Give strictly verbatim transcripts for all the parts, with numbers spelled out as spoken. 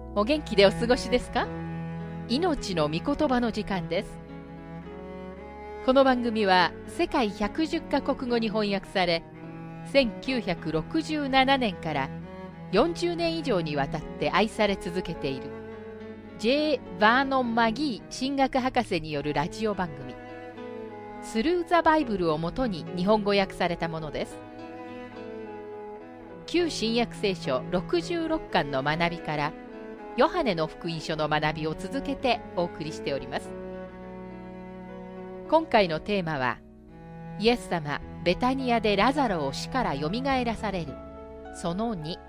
お元気でお過ごしですか？命の御言葉の時間です。この番組は世界ひゃくじゅっカ国語に翻訳され、せんきゅうひゃくろくじゅうななねんからよんじゅうねん以上にわたって愛され続けている J. バーノン・マギー神学博士によるラジオ番組スルー・ザ・バイブルをもとに日本語訳されたものです。旧新約聖書ろくじゅうろっかんの学びからヨハネの福音書の学びを続けてお送りしております。今回のテーマは、イエス様ベタニアでラザロを死からよみがえらされるそのに。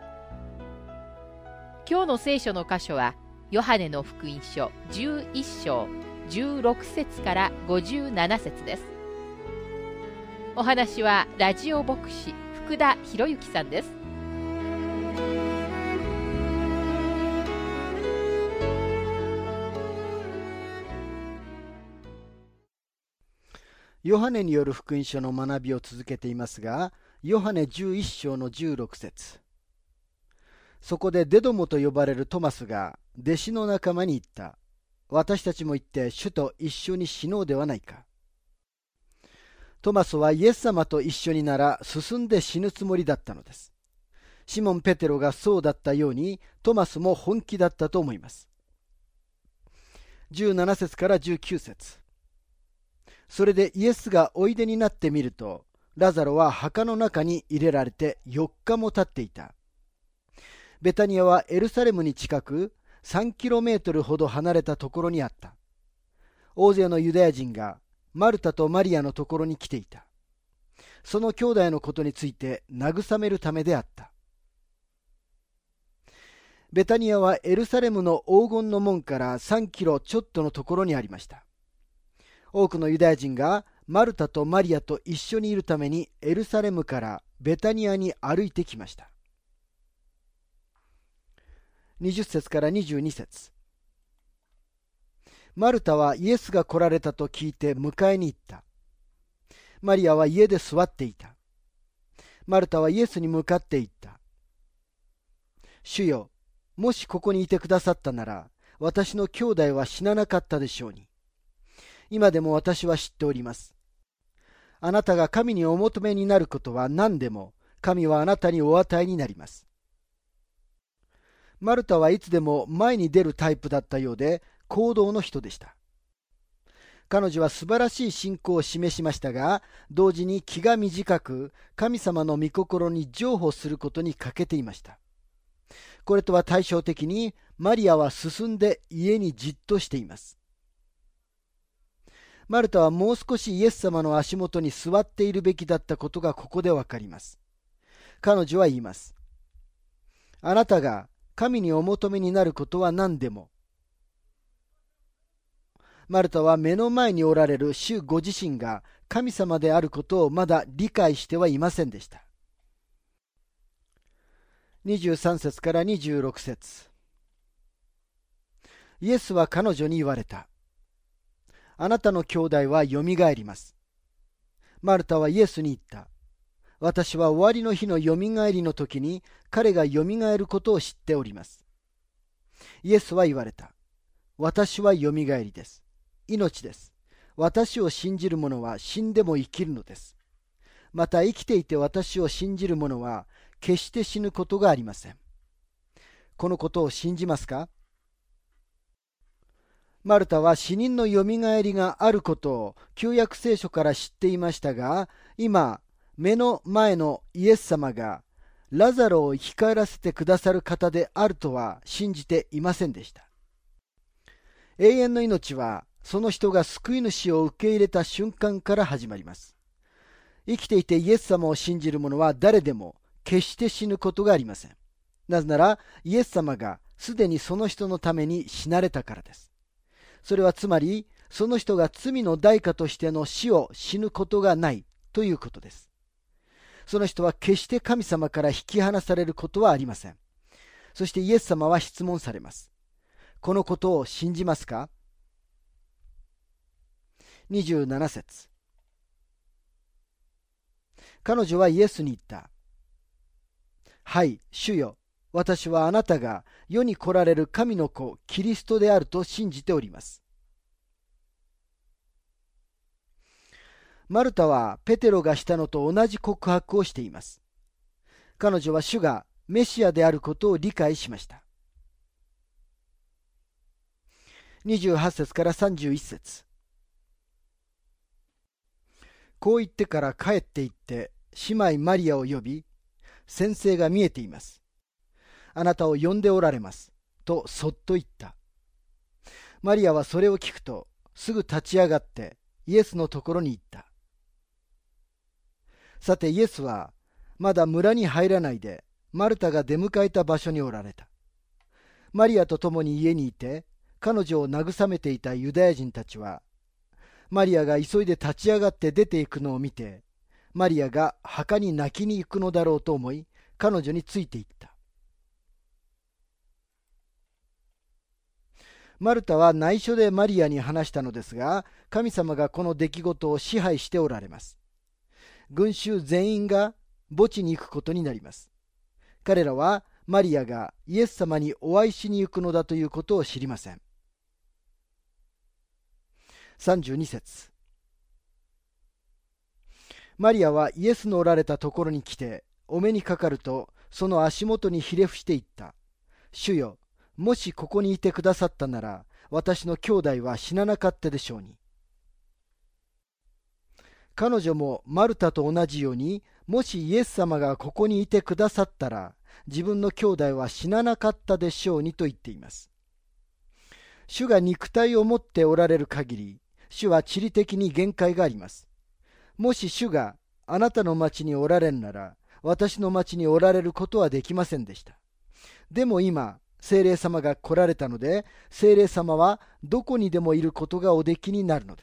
今日の聖書の箇所はヨハネの福音書じゅういっしょうじゅうろくせつからごじゅうななせつです。お話はラジオ牧師福田博之さんです。 ヨハネによる福音書の学びを続けていますが、ヨハネじゅういっしょうのじゅうろくせつ。そこでデドモと呼ばれるトマスが弟子の仲間に言った。私たちも行って主と一緒に死のうではないか。トマスはイエス様と一緒になら進んで死ぬつもりだったのです。シモン・ペテロがそうだったようにトマスも本気だったと思います。じゅうななせつからじゅうきゅうせつ。それでイエスがおいでになってみると、ラザロは墓の中に入れられてよっかも経っていた。ベタニアはエルサレムに近くさんキロメートルほど離れたところにあった。大勢のユダヤ人がマルタとマリアのところに来ていた。その兄弟のことについて慰めるためであった。ベタニアはエルサレムの黄金の門からさんキロちょっとのところにありました。多くのユダヤ人がマルタとマリアと一緒にいるためにエルサレムからベタニアに歩いてきました。にじゅっせつからにじゅうにせつ。マルタはイエスが来られたと聞いて迎えに行った。マリアは家で座っていた。マルタはイエスに向かって言った。主よ、もしここにいてくださったなら、私の兄弟は死ななかったでしょうに。今でも私は知っております。あなたが神にお求めになることは何でも、神はあなたにお与えになります。マルタはいつでも前に出るタイプだったようで、行動の人でした。彼女は素晴らしい信仰を示しましたが、同時に気が短く、神様の御心に譲歩することに欠けていました。これとは対照的に、マリアは進んで家にじっとしています。マルタはもう少しイエス様の足元に座っているべきだったことがここでわかります。彼女は言います。あなたが神にお求めになることは何でも。マルタは目の前におられる主ご自身が神様であることをまだ理解してはいませんでした。にじゅうさんせつからにじゅうろくせつ。イエスは彼女に言われた。あなたの兄弟はよみがえります。マルタはイエスに言った。私は終わりの日のよみがえりの時に彼がよみがえることを知っております。イエスは言われた。私はよみがえりです。命です。私を信じる者は死んでも生きるのです。また生きていて私を信じる者は決して死ぬことがありません。このことを信じますか？マルタは死人のよみがえりがあることを旧約聖書から知っていましたが、今、目の前のイエス様がラザロを生き返らせてくださる方であるとは信じていませんでした。永遠の命は、その人が救い主を受け入れた瞬間から始まります。生きていてイエス様を信じる者は誰でも決して死ぬことがありません。なぜなら、イエス様がすでにその人のために死なれたからです。それはつまり、その人が罪の代価としての死を死ぬことがないということです。その人は決して神様から引き離されることはありません。そしてイエス様は質問されます。このことを信じますか？にじゅうななせつ。彼女はイエスに言った。はい、主よ。 私はあなたが世に来られる神の子、キリストであると信じております。マルタはペテロがしたのと同じ告白をしています。彼女は主がメシアであることを理解しました。にじゅうはち節からさんじゅういち節。こう言ってから帰って行って姉妹マリアを呼び、先生が見えています。あなたを呼んでおられます。とそっと言った。マリアはそれを聞くと、すぐ立ち上がってイエスのところに行った。さてイエスはまだ村に入らないで、マルタが出迎えた場所におられた。マリアと共に家にいて、彼女を慰めていたユダヤ人たちは、マリアが急いで立ち上がって出て行くのを見て、マリアが墓に泣きに行くのだろうと思い、彼女について行った。マルタは内緒でマリアに話したのですが、神様がこの出来事を支配しておられます。群衆全員が墓地に行くことになります。彼らはマリアがイエス様にお会いしに行くのだということを知りません。さんじゅうに節。マリアはイエスのおられたところに来て、お目にかかると、その足元にひれ伏していった。主よ、もしここにいてくださったなら、私の兄弟は死ななかったでしょうに。彼女もマルタと同じように、もしイエス様がここにいてくださったら、自分の兄弟は死ななかったでしょうにと言っています。主が肉体を持っておられる限り、主は地理的に限界があります。もし主があなたの町におられるなら、私の町におられることはできませんでした。でも今、聖霊様が来られたので、聖霊様はどこにでもいることがおできになるのです。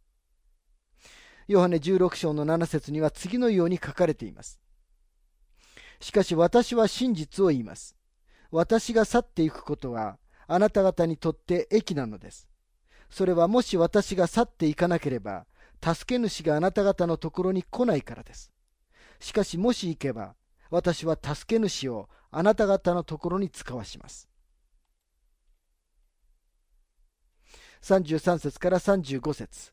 ヨハネじゅうろく章のなな節には次のように書かれています。しかし私は真実を言います。私が去っていくことはあなた方にとって益なのです。それはもし私が去っていかなければ、助け主があなた方のところに来ないからです。しかしもし行けば、私は助け主をあなた方のところに使わします。さんじゅうさん節からさんじゅうご節。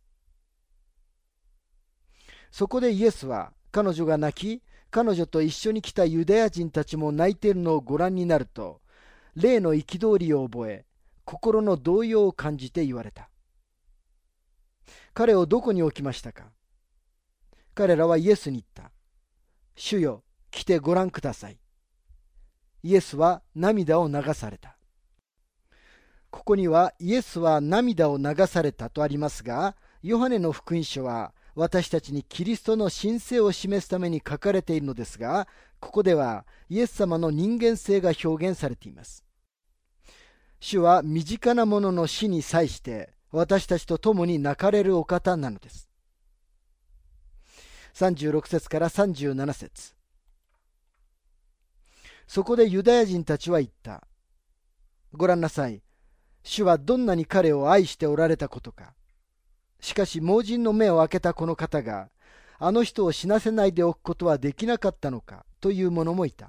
そこでイエスは彼女が泣き、彼女と一緒に来たユダヤ人たちも泣いているのをご覧になると、霊の憤りを覚え、心の動揺を感じて言われた。彼をどこに置きましたか？彼らはイエスに言った。主よ、来てご覧ください。イエスは涙を流された。ここにはイエスは涙を流されたとありますが、ヨハネの福音書は私たちにキリストの神聖を示すために書かれているのですが、ここではイエス様の人間性が表現されています。主は身近なものの死に際して私たちと共に泣かれるお方なのです。さんじゅうろく節からさんじゅうなな節。そこでユダヤ人たちは言った。ご覧なさい。主はどんなに彼を愛しておられたことか。しかし盲人の目を開けたこの方が、あの人を死なせないでおくことはできなかったのかという者もいた。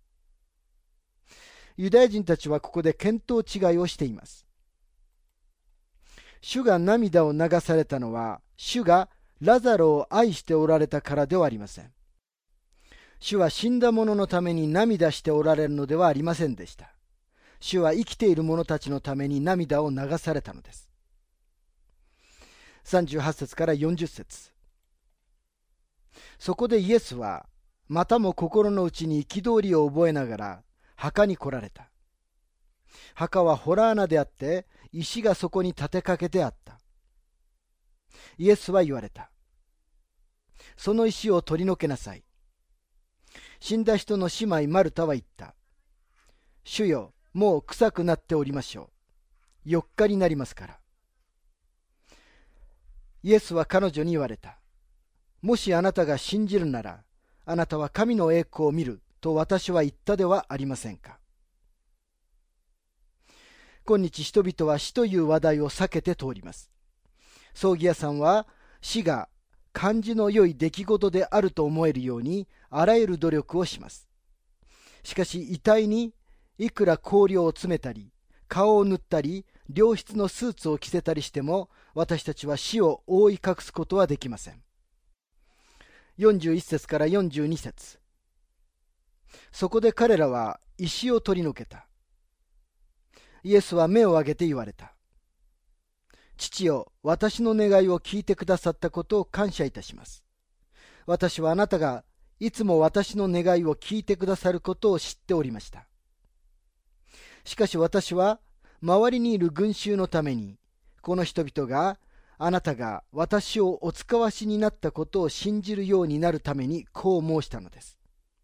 ユダヤ人たちはここで見当違いをしています。主が涙を流されたのは、主がラザロを愛しておられたからではありません。主は死んだ者のために涙しておられるのではありませんでした。主は生きている者たちのために涙を流されたのです。さんじゅうはち節からよんじゅう節。そこでイエスはまたも心の内に憤りを覚えながら墓に来られた。墓は洞穴であって石がそこに立てかけてあった。イエスは言われた。その石を取り除けなさい。死んだ人の姉妹マルタは言った。主よ、もう臭くなっておりましょう。よっかになりますから。イエスは彼女に言われた。もしあなたが信じるなら、あなたは神の栄光を見ると私は言ったではありませんか。今日人々は死という話題を避けて通ります。葬儀屋さんは死が感じの良い出来事であると思えるようにあらゆる努力をします。 しかし遺体にいくら香料を詰めたり、顔を塗ったり、良質のスーツを着せたりしても、私たちは死を覆い隠すことはできません。よんじゅういっ節からよんじゅうに節。そこで彼らは石を取り除けた。イエスは目を上げて言われた。父よ、私の願いを聞いてくださったことを感謝いたします。私はあなたがいつも私の願いを聞いてくださることを知っておりました。しかし私は周りにいる群衆のために、この人々があなたが私をお使わしになったことを信じるようになるためにこう申したのです。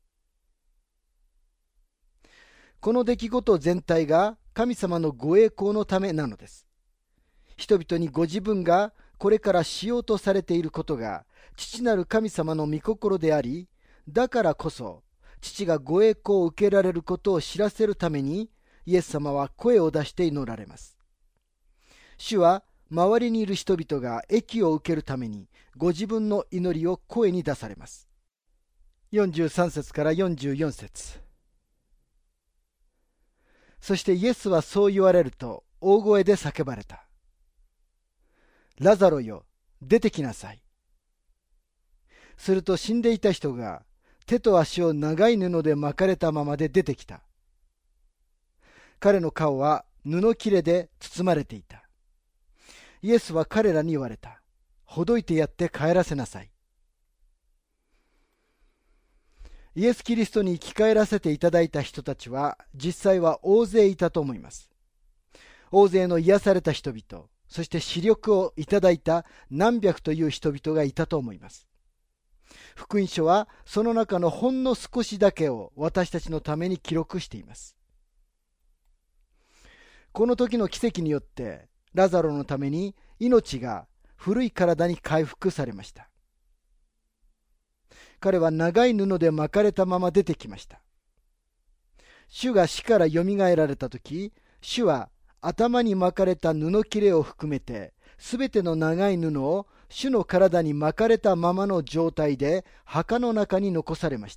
この出来事全体が神様のご栄光のためなのです。人々にご自分がこれからしようとされていることが父なる神様の御心であり、だからこそ父がご栄光を受けられることを知らせるために、イエス様は声を出して祈られます。主は周りにいる人々が益を受けるためにご自分の祈りを声に出されます。よんじゅうさん節からよんじゅうよん節。そしてイエスはそう言われると大声で叫ばれた。ラザロよ、出てきなさい。すると死んでいた人が手と足を長い布で巻かれたままで出てきた。彼の顔は布切れで包まれていた。イエスは彼らに言われた。ほどいてやって帰らせなさい。イエス・キリストに生き返らせていただいた人たちは実際は大勢いたと思います。大勢の癒された人々、そして視力をいただいた何百という人々がいたと思います。福音書はその中のほんの少しだけを私たちのために記録しています。この時の奇跡によってラザロのために命が古い体に回復されました。彼は長い布で巻かれたまま出てきました。主が死からよみがえられた時、主は頭に巻かれた布切れを含めてすべての長い布を主の体に巻かれたままの状態で墓の中に残されました。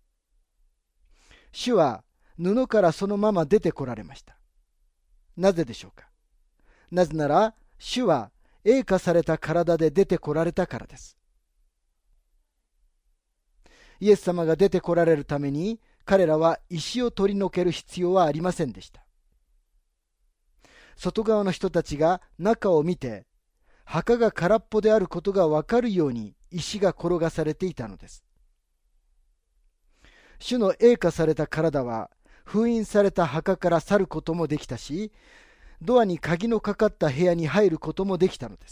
主は布からそのまま出てこられました。なぜでしょうか。なぜなら主は栄華された体で出てこられたからです。イエス様が出てこられるために彼らは石を取り除ける必要はありませんでした。外側の人たちが中を見て墓が空っぽであることがわかるように石が転がされていたのです。主の栄華された体は封印された墓から去ることもできたし、ドアに鍵のかかった部屋に入ることもできたのです。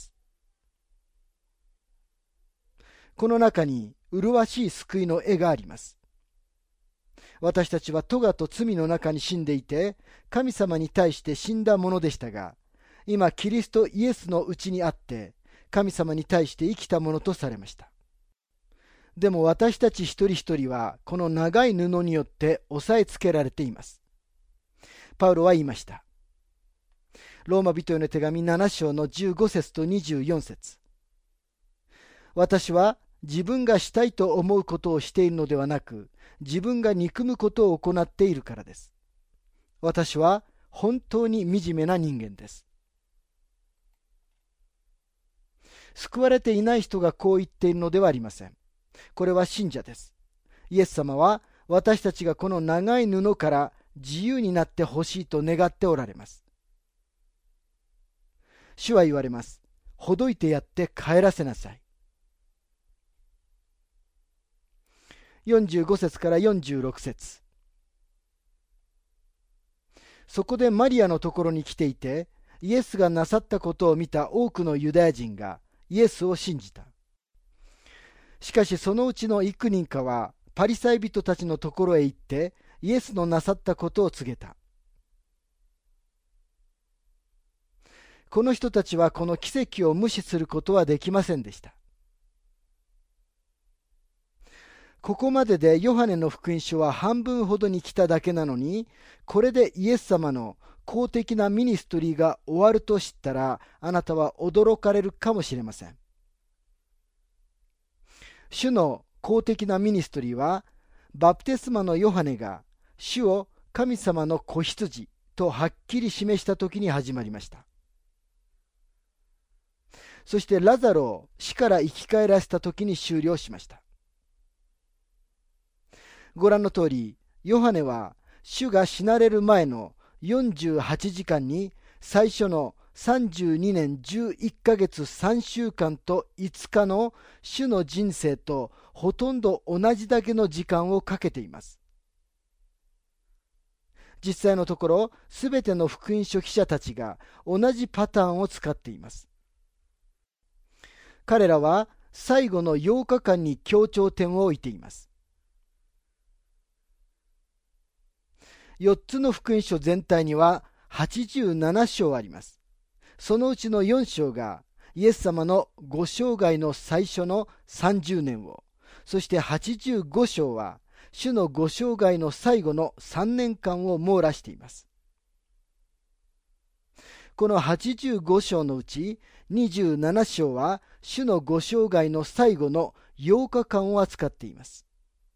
この中に麗しい救いの絵があります。私たちは咎と罪の中に死んでいて、神様に対して死んだものでしたが、今キリストイエスのうちにあって、神様に対して生きたものとされました。でも私たち一人一人は、この長い布によって押さえつけられています。パウロは言いました。ローマ人への手紙なな章のじゅうご節とにじゅうよん節。私は自分がしたいと思うことをしているのではなく、自分が憎むことを行っているからです。私は本当に惨めな人間です。救われていない人がこう言っているのではありません。これは信者です。イエス様は私たちがこの長い布から自由になってほしいと願っておられます。主は言われます。ほどいてやって帰らせなさい。よんじゅうご節からよんじゅうろく節。そこでマリアのところに来ていて、イエスがなさったことを見た多くのユダヤ人がイエスを信じた。しかしそのうちの幾人かはパリサイ人たちのところへ行ってイエスのなさったことを告げた。この人たちはこの奇跡を無視することはできませんでした。ここまででヨハネの福音書は半分ほどに来ただけなのに、これでイエス様の公的なミニストリーが終わると知ったら、あなたは驚かれるかもしれません。主の公的なミニストリーは、バプテスマのヨハネが主を神様の子羊とはっきり示した時に始まりました。そしてラザロを死から生き返らせた時に終了しました。ご覧の通り、ヨハネは主が死なれる前のよんじゅうはちじかんに最初のさんじゅうにねんじゅういっかげつさんしゅうかんといつかの主の人生とほとんど同じだけの時間をかけています。実際のところ、すべての福音書記者たちが同じパターンを使っています。彼らは最後のようかかんに強調点を置いています。よっつの福音書全体にははちじゅうなな章あります。そのうちのよん章がイエス様のご生涯の最初のさんじゅうねんを、そしてはちじゅうご章は主のご生涯の最後のさんねんかんを網羅しています。このはちじゅうご章のうちにじゅうなな章は主のご生涯の最後のようかかんを扱っています。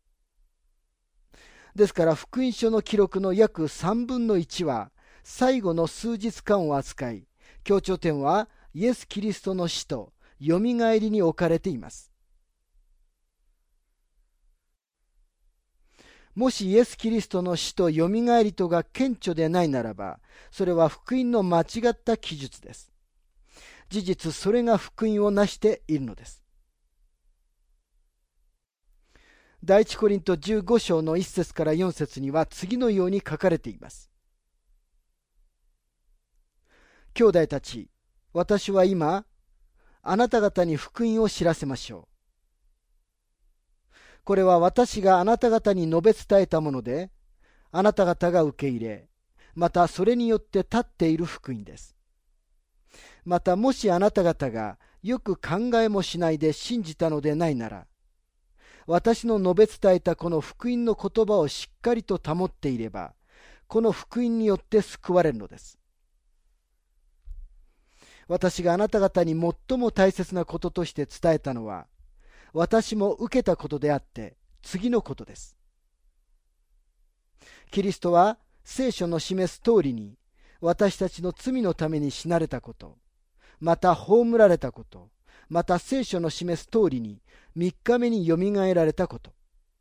ですから福音書の記録の約さんぶんのいちは最後の数日間を扱い、強調点はイエス・キリストの死とよみがえりに置かれています。もしイエス・キリストの死とよみがえりとが顕著でないならば、それは福音の間違った記述です。事実、それが福音をなしているのです。第一コリントじゅうご章のいっ節からよん節には次のように書かれています。兄弟たち、私は今、あなた方に福音を知らせましょう。これは私があなた方に述べ伝えたもので、あなた方が受け入れ、またそれによって立っている福音です。またもしあなた方がよく考えもしないで信じたのでないなら、私の述べ伝えたこの福音の言葉をしっかりと保っていれば、この福音によって救われるのです。私があなた方に最も大切なこととして伝えたのは、私も受けたことであって、次のことです。キリストは聖書の示す通りに、私たちの罪のために死なれたこと、また葬られたこと、また聖書の示す通りにみっかめによみがえられたこと。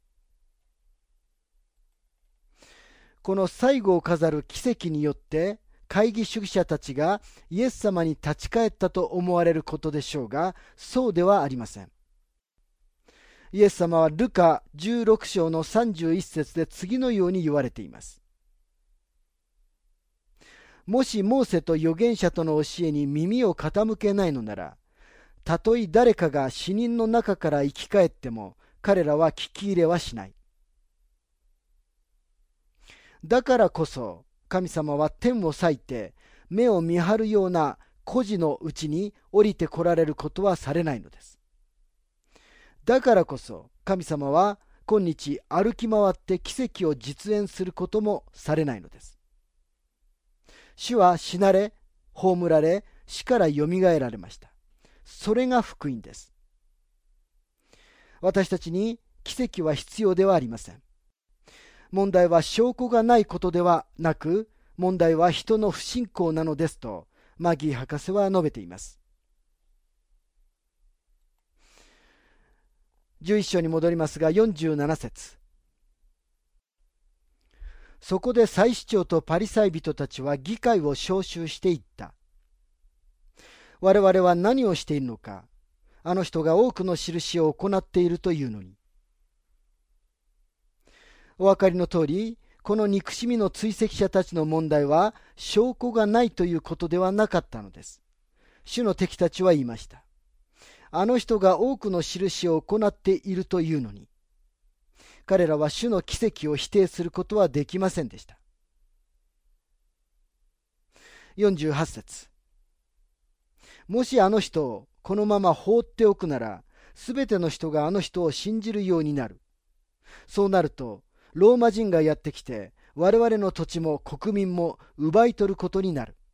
この最後を飾る奇跡によって会議主義者たちがイエス様に立ち返ったと思われることでしょうが、そうではありません。イエス様はルカじゅうろく章のさんじゅういち節で次のように言われています。もしモーセと預言者との教えに耳を傾けないのなら、たとえ誰かが死人の中から生き返っても、彼らは聞き入れはしない。だからこそ、神様は天を裂いて、目を見張るような孤児のうちに降りて来られることはされないのです。だからこそ、神様は今日歩き回って奇跡を実演することもされないのです。主は死なれ、葬られ、死からよみがえられました。それが福音です。私たちに奇跡は必要ではありません。問題は証拠がないことではなく、問題は人の不信仰なのですと、マギー博士は述べています。じゅういっ章に戻りますが、よんじゅうなな節。そこで祭司長とパリサイ人たちは議会を招集していった。我々は何をしているのか。あの人が多くの印を行っているというのに。お分かりの通り、この憎しみの追跡者たちの問題は証拠がないということではなかったのです。主の敵たちは言いました。あの人が多くの印を行っているというのに、彼らは主の奇跡を否定することはできませんでした。よんじゅうはち節。もしあの人をこのまま放っておくなら、すべての人があの人を信じるようになる。そうなると、ローマ人がやってきて、我々の土地も国民も奪い取ることになる。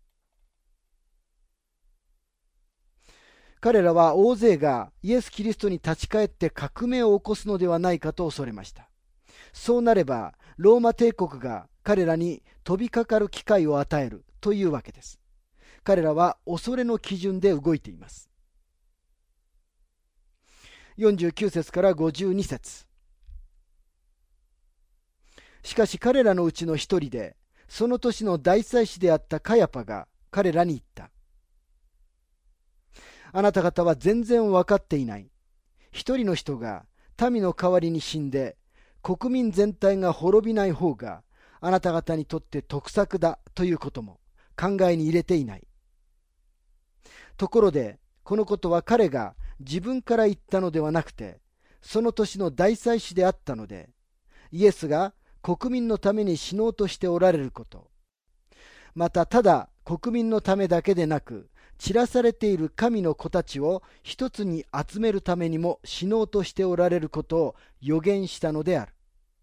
彼らは大勢がイエス・キリストに立ち返って革命を起こすのではないかと恐れました。そうなれば、 ローマ帝国が彼らに飛びかかる機会を与えるというわけです。彼らは恐れの基準で動いています。よんじゅうきゅう節からごじゅうに節。しかし彼らのうちの一人で、その年の大祭司であったカヤパが彼らに言った。あなた方は全然分かっていない。一人の人が民の代わりに死んで、国民全体が滅びない方があなた方にとって得策だということも考えに入れていない。ところでこのことは彼が自分から言ったのではなくて、その年の大祭司であったので、イエスが国民のために死のうとしておられること、またただ国民のためだけでなく、散らされている神の子たちを一つに集めるためにも死のうとしておられることを予言したのである。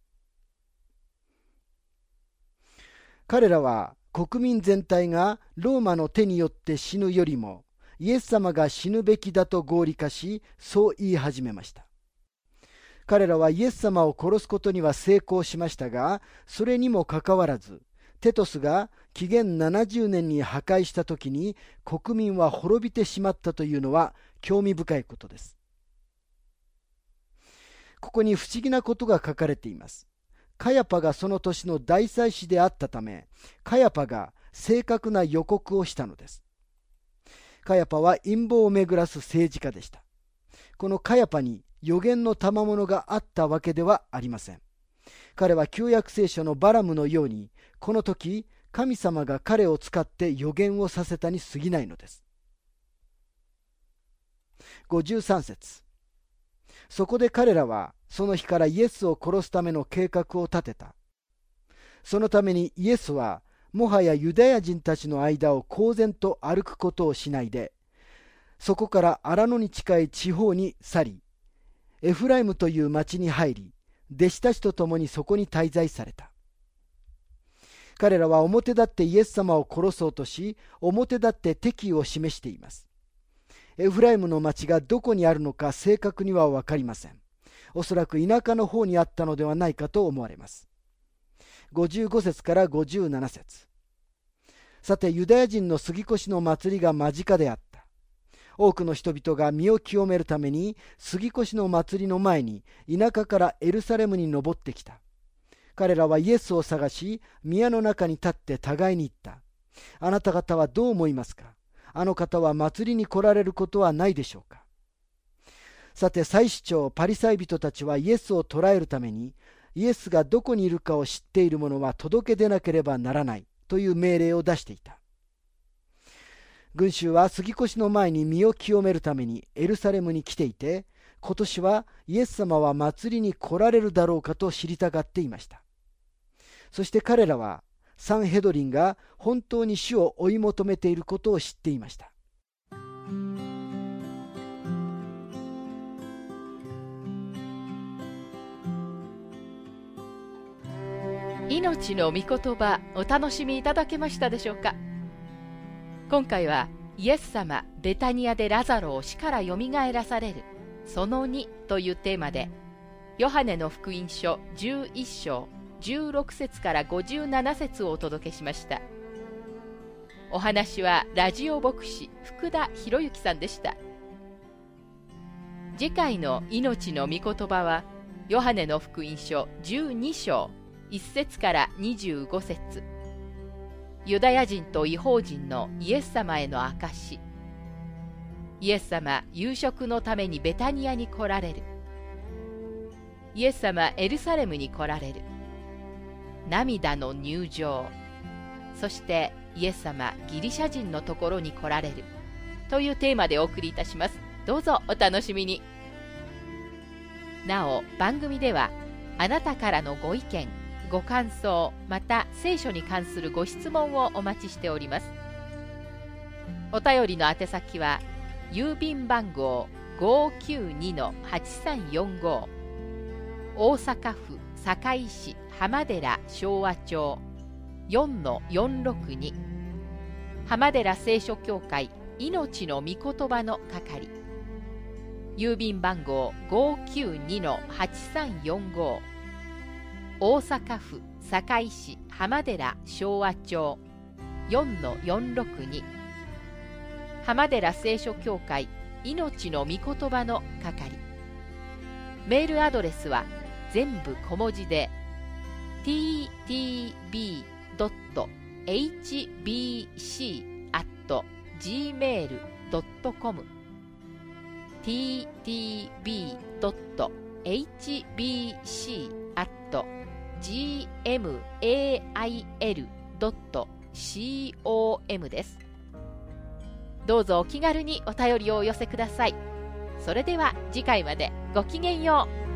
彼らは国民全体がローマの手によって死ぬよりもイエス様が死ぬべきだと合理化し、そう言い始めました。彼らはイエス様を殺すことには成功しましたが、それにもかかわらず、テトスが紀元ななじゅうねんに破壊したときに国民は滅びてしまったというのは興味深いことです。ここに不思議なことが書かれています。カヤパがその年の大祭司であったため、カヤパが正確な予告をしたのです。カヤパは陰謀をめぐらす政治家でした。このカヤパに預言の賜物があったわけではありません。彼は旧約聖書のバラムのように、この時神様が彼を使って預言をさせたに過ぎないのです。ごじゅうさん節。そこで彼らはその日からイエスを殺すための計画を立てた。そのためにイエスはもはやユダヤ人たちの間を公然と歩くことをしないで、そこから荒野に近い地方に去り、エフライムという町に入り、弟子たちと共にそこに滞在された。彼らは表立ってイエス様を殺そうとし、表立って敵意を示しています。エフライムの町がどこにあるのか正確には分かりません。おそらく田舎の方にあったのではないかと思われます。ごじゅうご節からごじゅうなな節。さてユダヤ人の杉越の祭りが間近であった。多くの人々が身を清めるために杉越の祭りの前に田舎からエルサレムに登ってきた。彼らはイエスを探し、宮の中に立って互いに言った。あなた方はどう思いますか？あの方は祭りに来られることはないでしょうか？さて祭司長パリサイ人たちはイエスを捕らえるために、イエスがどこにいるかを知っている者は届け出なければならないという命令を出していた。群衆は杉越の前に身を清めるためにエルサレムに来ていて、今年はイエス様は祭りに来られるだろうかと知りたがっていました。そして彼らはサンヘドリンが本当に主を追い求めていることを知っていました。 命の御言葉、お楽しみいただけましたでしょうか。今回はイエス様ベタニアでラザロを死からよみがえらされるそのにというテーマで、ヨハネの福音書じゅういっ章じゅうろく節からごじゅうなな節をお届けしました。お話はラジオ牧師福田博之さんでした。次回の命の御言葉はヨハネの福音書じゅうに章いっ節からにじゅうご節。ユダヤ人と異邦人のイエス様への証。イエス様夕食のためにベタニアに来られる。イエス様エルサレムに来られる。涙の入場。そしてイエス様ギリシャ人のところに来られるというテーマでお送りいたします。どうぞお楽しみに。なお番組ではあなたからのご意見ご感想、また聖書に関するご質問をお待ちしております。お便りの宛先は郵便番号 ごーきゅうにのはちさんよんご、大阪府堺市浜寺昭和町 よんのよんろくに、浜寺聖書協会命の御言葉の係、郵便番号 ごーきゅうにのはちさんよんご、 大阪府堺市浜寺昭和町 よんのよんろくに 浜寺聖書協会命の御言葉の係。メールアドレスは全部小文字で ティーティービードットエイチビーシー アット ジーメール ドットコム ティーティービードットエイチビーシー アット ジーエムエーアイエル ドットコム です。どうぞお気軽にお便りをお寄せください。それでは次回までごきげんよう。